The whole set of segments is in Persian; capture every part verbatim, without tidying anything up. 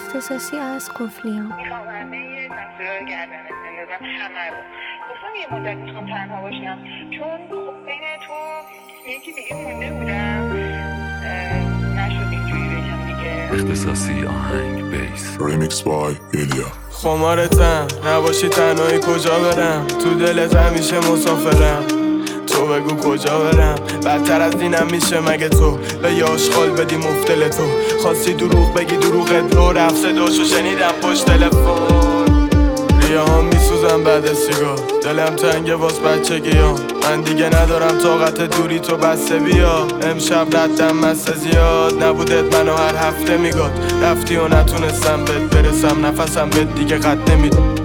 اختصاصی از قفلیان. میخوام همه تقصیرها رو گردن بندازم، همه رو. گفتم یه مدت میخوام تنها باشم چون خب بین تو یکی دیگه مونده بودم، نشد اینجوری بگم دیگه. اختصاصی آهنگ بیس ریمیکس بای ایلیا. خمارتم نباشی تنهایی کجا برم، تو دلت همیشه مسافرم، تو بگو کجا برم. بدتر از اینم میشه مگه تو به یه آشغال بدی مفتل تو، خواستی دروغ بگی دروغت رو رفت، صداشو شنیدم پشت تلفن. ریه هم میسوزم بعد سیگار، دلم تنگه واس بچگیام، من دیگه ندارم طاقت دوری تو بسته بیا. امشب ردم مسته زیاد نبودت منو هر هفته میگاد، رفتی و نتونستم بهت برسم، نفسم بهت دیگه قد نمیدم.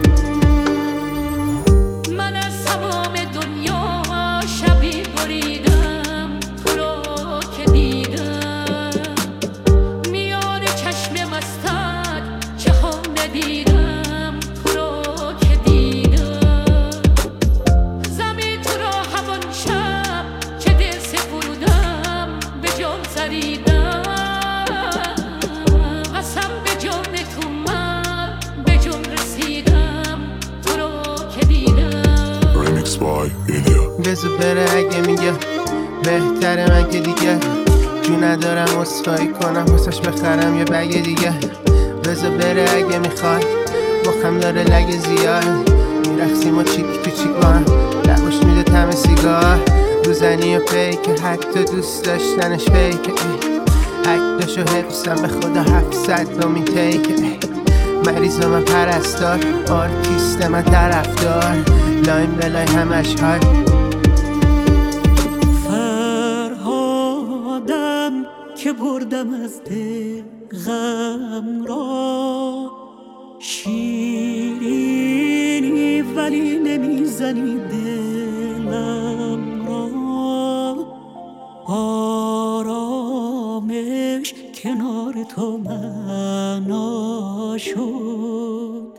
بزو بره اگه میگه بهتره من که دیگه جو ندارم اصفایی کنم واسش بخرم یه بگه دیگه. بزو بره اگه میخواد مخم داره لگه زیاد، میرخسیم و چیک تو چیک با هم، لباش میده تم سیگار، روزنی و پیک حتی دوست داشتنش فیک. حکداشو حفظم به خدا هفتصد دومین تیک. مریض و من پرستار، آرتیست من طرفدار، لاین بلای همش های. فرهادم که بردم از دل غم را، شیرینی ولی نمیزنی دلم را. آرامش کنار تو معنا شد،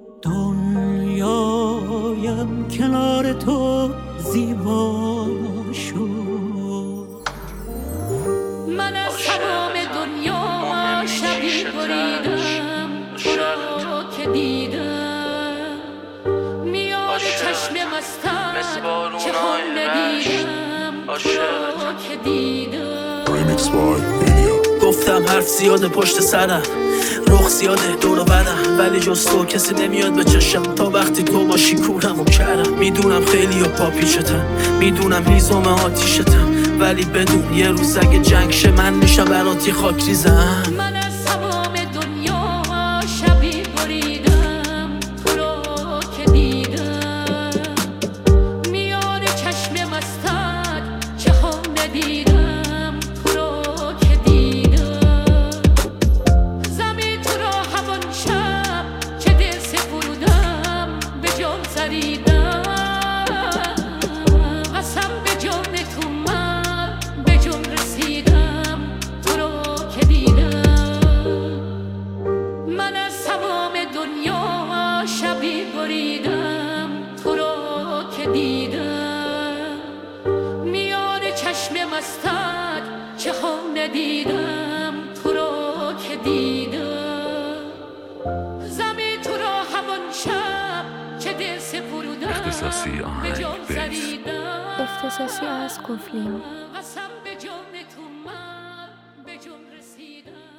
دنیایم کنار تو زیبا شد. من از تمام دنیا شبی بریدم، تو رو که دیدم میاد چشم مستم چه خون ندیدم، تو رو که دیدم. ریمیکس بای ایلیا. گفتم حرف زیاده پشت سرم، رخ زیاده دور و بدم، ولی جز تو کسی نمیاد به چشم تا وقتی تو باشی کورم و کرم. میدونم خیلی و پاپیشتم، میدونم هیزم آتیشتم، ولی بدون یه روز اگه جنگ شه من میشم برات یه خاک ریزم. من از تمام دنیا شبی بریدم، تو رو که دیدم میان چشم مستت چه ها ندیدم، تو رو که دیدم. زمین تو رو همون شب چه دل سپردم به جان زریدم، قسم به جان تو من به جان رسیدم، تو رو که دیدم. من از تمام دنیا شبی بریدم، تو رو که دیدم میان چشم مستت چه ها ندیدم، تو رو که دیدم. زمین تو رو همون شب چه دل سپردم اختصاصی به آهنگ جان بیس زریدم، اختصاصی از قفلیان. قسم به جان تو من به جان رسیدم.